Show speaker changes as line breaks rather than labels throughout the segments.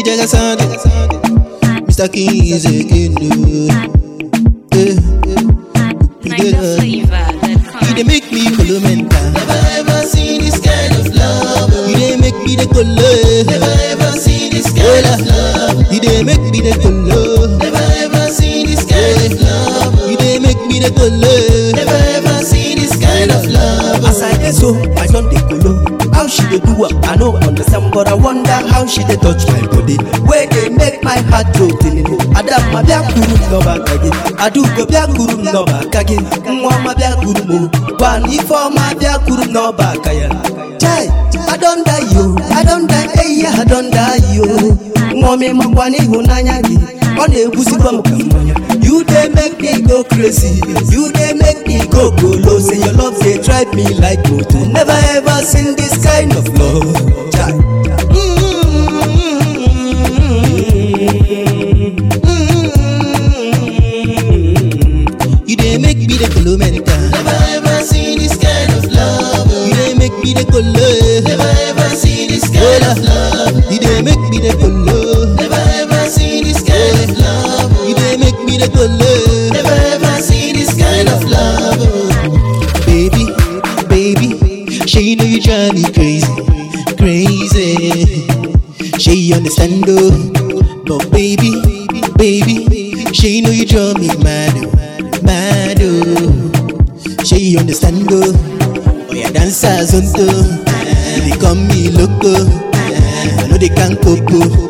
Jiggy Jagga Sunday, Mr. Keys again. You dey make me follow mental.
Never ever seen this kind of love.
You dey make me the color.
Never ever seen this kind of love.
You dey make me the color.
Never ever seen this kind of love.
You dey make me the color.
Never ever seen this kind of love.
As I dey so, I don dey kolo. How she dey do am, I no understand, but I wonder how she dey touch my body. Wey dey make my heart go tinini. Adama bia kurum no bakage, Adugo bia kurum no bakage, Mwama bia kurum o, Wan Ifeoma bia kurum no bakaya. Chai, I don die yo, I don die, hey I don die yo. Mwame mabwani hunanya gi, on egusi kwa mkamanya. You dey make me go crazy, you dey make me go golo. Say your love dey drive me like motor. Never ever seen this kind of love. Chai.
You dey make me the color mental.
Never ever seen this kind of love.
You dey make me the color.
Never ever seen this kind of love.
You dey make me the color.
Never ever seen this kind of love.
You dey make me the color.
Never ever seen this kind of love.
Baby, baby, she know you drive me crazy, crazy. She understand though, but baby, baby, she know you drive me mad, mad oh. She understand though, oh yeah dancers on too. They call me loco, I know they can't cope.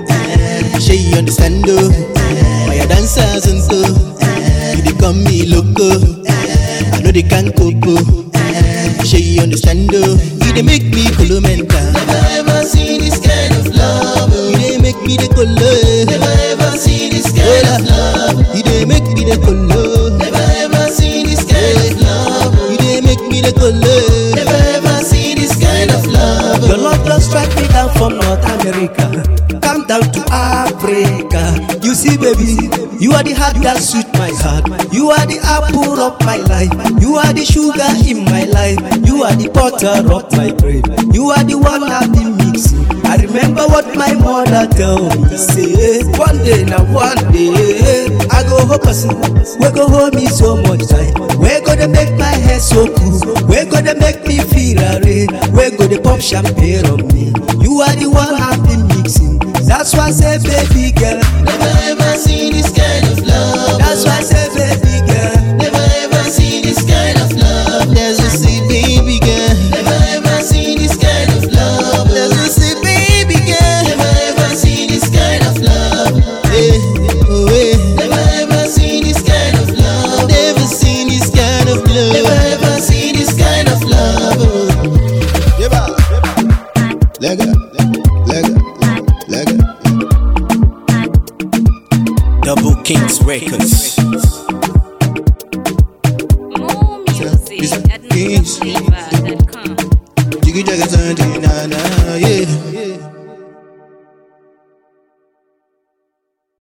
She understand though, oh yeah dancers on too. They call me loco, I know they can't cope. She understand though, you dey make me follow mental.
Never ever seen this kind of love.
You dey make me the color.
Never ever seen this kind of love.
You dey make me the color.
Never ever seen this kind of love.
You dey make me the color.
Never ever seen this kind of love.
Your love just strike me down from North America. Come down to Africa. You see, baby, you are the heart that suits my heart. You are the apple of my life. You are the sugar in my life. You are the butter of my bread. You are the one I've been mixing. I remember what my mother told me. Say, one day, now one day, I go home, we go hold me so much time. We're gonna make my hair so cool. We're gonna make me feel array. We're gonna pop champagne on me. You are the one I've been mixing. That's why I say, baby girl.
Never ever seen this kind of love.
That's why I say, baby girl.
Never ever seen this kind of love.
There's a sweet baby girl.
Never ever seen this kind of love.
There's a sweet baby girl.
Never ever seen this kind of love.
Hey, oh hey.
Never ever seen this kind of love.
Never seen this kind of love.
Never ever seen this kind of love.
Yeba, lega, lega, lega.
Double Kings Records.
More music at NigerFlavor.com.
Jiggy Jagga Sunday, na na, yeah.